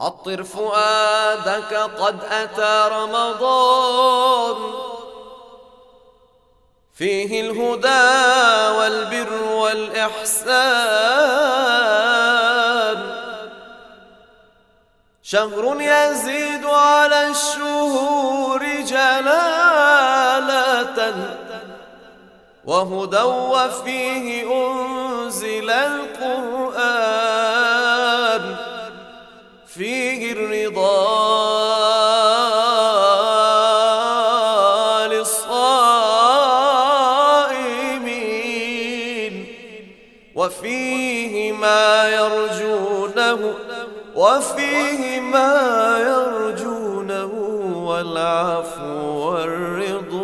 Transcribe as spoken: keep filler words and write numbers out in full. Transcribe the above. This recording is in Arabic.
عطر فؤادك قد أتى رمضان، فيه الهدى والبر والإحسان، شهر يزيد على الشهور جلالة وهدى وفيه أنزل القرآن، فيه الرضا للصائمين، وفيه ما يرجونه وفيه ما يرجونه والعفو والرضوان.